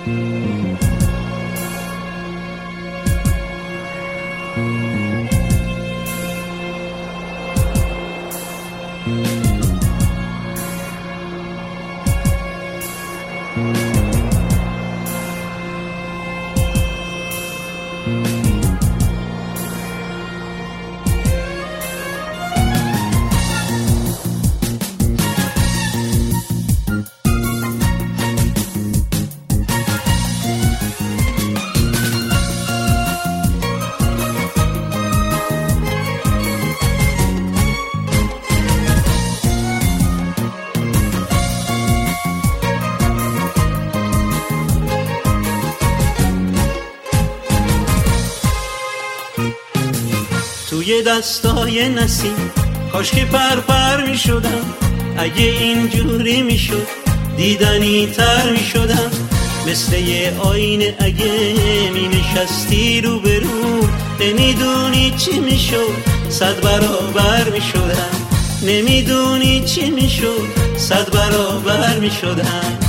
توی دستای نسیم کاش که پر می شدم، اگه اینجوری می شد دیدنی تر می شدم. مثل یه آینه اگه می نشستی رو به رو، نمیدونی چی می شد 100 برابر می شدم. نمیدونی چی می شد 100 برابر می شدم.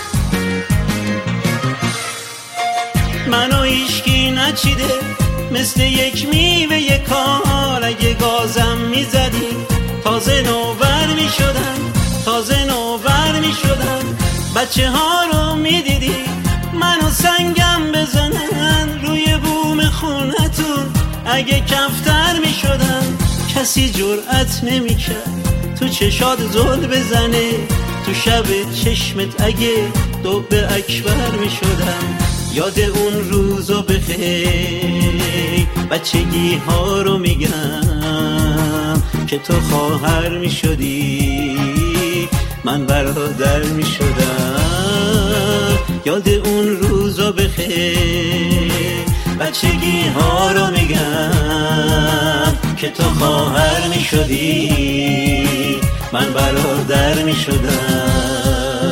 منو هیچکی نچیده مثل یک میوه یک کال، اگه گازم میزدی تازه نوور میشدم. تازه نوور میشدم. بچه ها رو میدیدی منو سنگم بزنن روی بوم خونتون، اگه کفتر میشدم. کسی جرأت نمیکرد تو چشات زل بزنه، تو شب چشمت اگه دوب اکبر میشدم. یاد اون روزو بخیر بچگی ها رو میگم که تو خواهر میشدی من برادر میشدم. یاد اون روزو بخیر بچگی ها رو میگم که تو خواهر میشدی من برادر میشدم.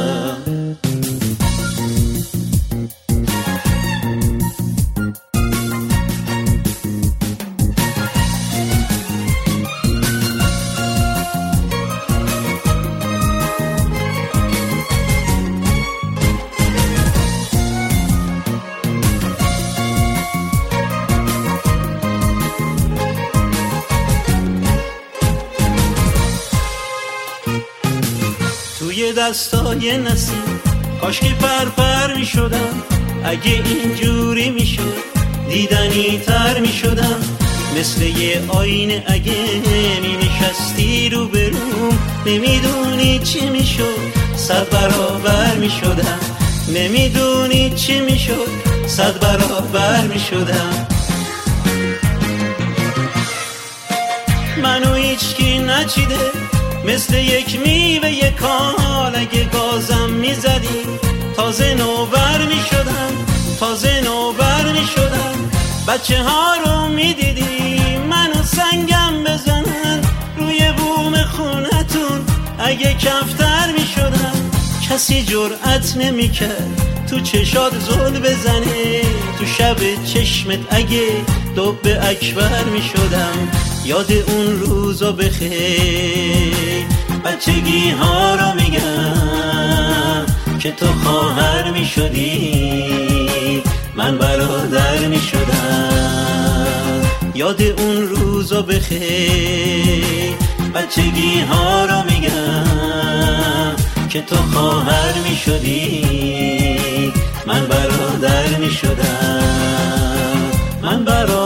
توی دستای نسیم کاش که پر می شدم، اگه اینجوری می شد دیدنی تر می شدم. مثل یه آینه اگه می نشستی رو به روم، نمیدونی چی می شد 100 برابر می شدم. نمیدونی چی می شد 100 برابر می شدم. منو هیچکی نچیده مثل یک میوه یک کال، اگه گازم میزدی تازه نوور میشدم. تازه نوور میشدم. بچه ها رو میدیدی منو سنگم بزنن روی بوم خونتون، اگه کفتر میشدم. کسی جرأت نمیکرد تو چشات زل بزنه، تو شب چشمت اگه دوب اکبر میشدم. یاد اون روزو بخیر بچگی ها رو میگم که تو خواهر میشدی من برادر میشدم. یاد اون روزو بخیر بچگی ها رو میگم که تو خواهر میشدی من برادر میشدم. من برادر